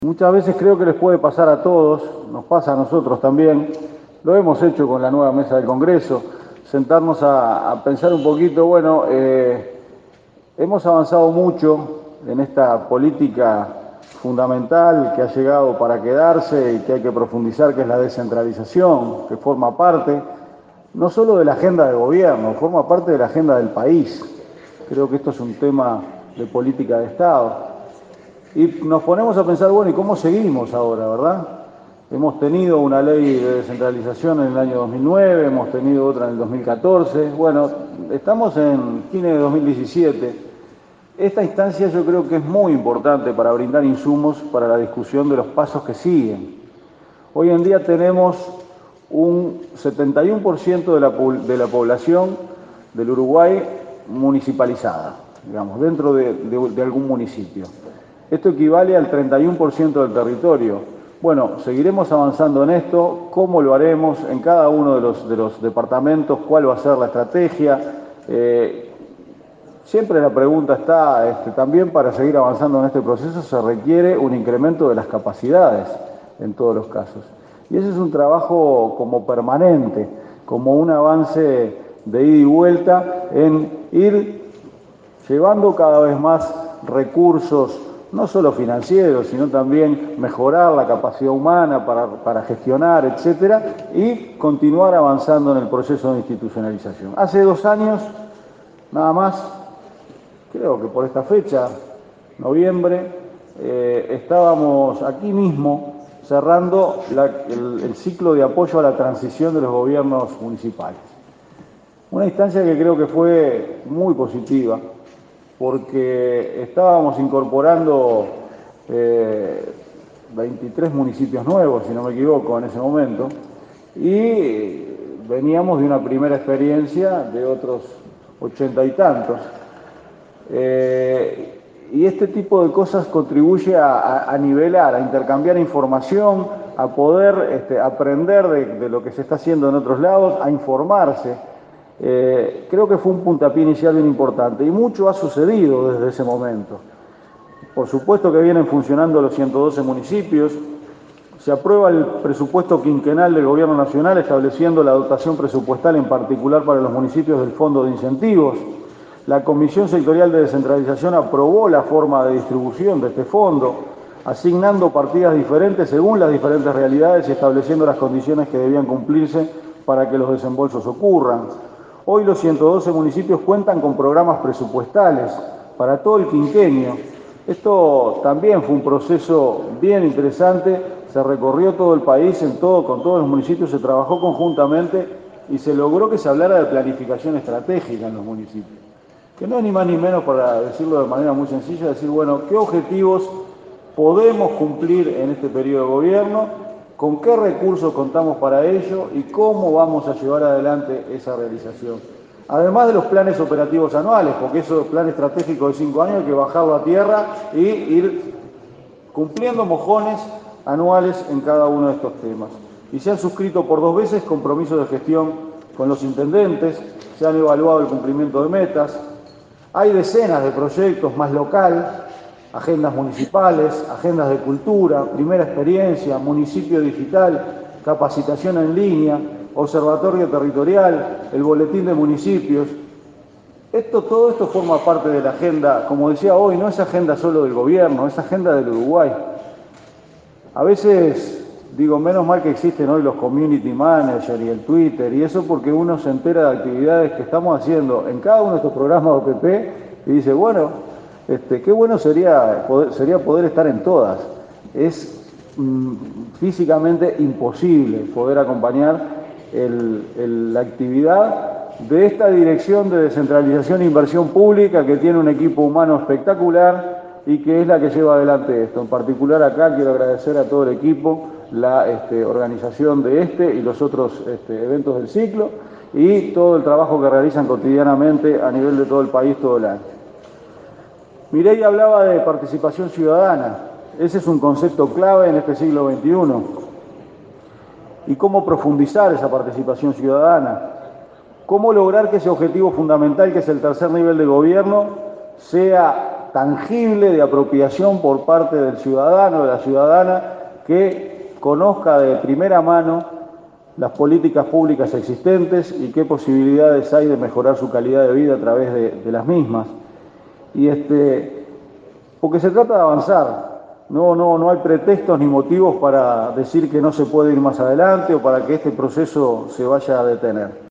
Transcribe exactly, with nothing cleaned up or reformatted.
Muchas veces creo que les puede pasar a todos, nos pasa a nosotros también, lo hemos hecho con la nueva mesa del Congreso, sentarnos a, a pensar un poquito, bueno, eh, hemos avanzado mucho en esta política fundamental que ha llegado para quedarse y que hay que profundizar, que es la descentralización, que forma parte no solo de la agenda de gobierno, forma parte de la agenda del país. Creo que esto es un tema de política de Estado. Y nos ponemos a pensar, bueno, ¿y cómo seguimos ahora, verdad? Hemos tenido una ley de descentralización en el año dos mil nueve, hemos tenido otra en el dos mil catorce, bueno, estamos en fines de dos mil diecisiete. Esta instancia yo creo que es muy importante para brindar insumos para la discusión de los pasos que siguen. Hoy en día tenemos un setenta y uno por ciento de la, de la población del Uruguay municipalizada, digamos, dentro de, de, de algún municipio. Esto equivale al treinta y uno por ciento del territorio. Bueno, seguiremos avanzando en esto. ¿Cómo lo haremos en cada uno de los, de los departamentos? ¿Cuál va a ser la estrategia? Eh, siempre la pregunta está, este, también para seguir avanzando en este proceso se requiere un incremento de las capacidades en todos los casos. Y ese es un trabajo como permanente, como un avance de ida y vuelta en ir llevando cada vez más recursos, no solo financieros, sino también mejorar la capacidad humana para, para gestionar, etcétera, y continuar avanzando en el proceso de institucionalización. Hace dos años, nada más, creo que por esta fecha, noviembre, eh, estábamos aquí mismo cerrando la, el, el ciclo de apoyo a la transición de los gobiernos municipales. Una instancia que creo que fue muy positiva, porque estábamos incorporando eh, veintitrés municipios nuevos, si no me equivoco, en ese momento, y veníamos de una primera experiencia de otros ochenta y tantos. Eh, y este tipo de cosas contribuye a, a, a nivelar, a intercambiar información, a poder este, aprender de, de lo que se está haciendo en otros lados, a informarse. Eh, creo que fue un puntapié inicial bien importante y mucho ha sucedido desde ese momento. Por supuesto que vienen funcionando los ciento doce municipios, se aprueba el presupuesto quinquenal del Gobierno Nacional estableciendo la dotación presupuestal en particular para los municipios del Fondo de Incentivos. La Comisión Sectorial de Descentralización aprobó la forma de distribución de este fondo, asignando partidas diferentes según las diferentes realidades y estableciendo las condiciones que debían cumplirse para que los desembolsos ocurran. Hoy los ciento doce municipios cuentan con programas presupuestales para todo el quinquenio. Esto también fue un proceso bien interesante, se recorrió todo el país, en todo, con todos los municipios se trabajó conjuntamente y se logró que se hablara de planificación estratégica en los municipios. Que no es ni más ni menos, para decirlo de manera muy sencilla, decir, bueno, ¿qué objetivos podemos cumplir en este periodo de gobierno? ¿Con qué recursos contamos para ello? ¿Y cómo vamos a llevar adelante esa realización? Además de los planes operativos anuales, porque eso, plan estratégico de cinco años, hay que bajarlo a tierra y ir cumpliendo mojones anuales en cada uno de estos temas. Y se han suscrito por dos veces compromisos de gestión con los intendentes, se han evaluado el cumplimiento de metas. Hay decenas de proyectos más local, agendas municipales, agendas de cultura, primera experiencia, municipio digital, capacitación en línea, observatorio territorial, el boletín de municipios. Esto, todo esto forma parte de la agenda, como decía hoy, no es agenda solo del gobierno, es agenda del Uruguay. A veces digo, menos mal que existen hoy los community managers y el Twitter y eso, porque uno se entera de actividades que estamos haciendo en cada uno de estos programas O P P y dice, bueno, este, qué bueno sería poder, sería poder estar en todas. Es mm, físicamente imposible poder acompañar el, el, la actividad de esta Dirección de Descentralización e Inversión Pública, que tiene un equipo humano espectacular y que es la que lleva adelante esto. En particular acá quiero agradecer a todo el equipo la este, organización de este y los otros este, eventos del ciclo y todo el trabajo que realizan cotidianamente a nivel de todo el país todo el año. Mireia hablaba de participación ciudadana. Ese es un concepto clave en este siglo veintiuno. ¿Y cómo profundizar esa participación ciudadana? ¿Cómo lograr que ese objetivo fundamental, que es el tercer nivel de gobierno, sea tangible de apropiación por parte del ciudadano, de la ciudadana, que conozca de primera mano las políticas públicas existentes y qué posibilidades hay de mejorar su calidad de vida a través de, de las mismas. Y este, porque se trata de avanzar. No, no, no hay pretextos ni motivos para decir que no se puede ir más adelante o para que este proceso se vaya a detener.